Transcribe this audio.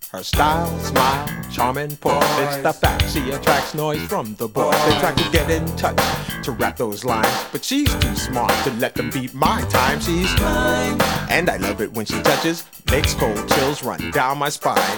Her style, smile, charm and poise. It's the fact she attracts noise from the boys. They try to get in touch to rap those lines, but she's too smart to let them beat my time. She's mine, and I love it when she touches, makes cold chills run down my spine.